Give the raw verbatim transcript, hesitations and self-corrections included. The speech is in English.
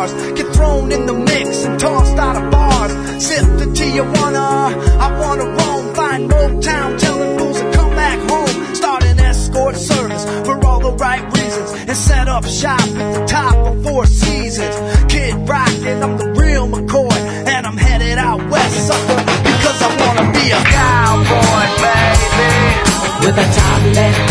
stars, get thrown in the mix and tossed out of bars. Sip to Tijuana, I wanna roam, find Motown, telling fools to come back home. Start an escort service for all the right reasons, and set up shop at the top of Four Seasons. Kid Rock and I'm the real McCoy, and I'm headed out west, sucker, because I wanna be a cowboy, baby, with a top left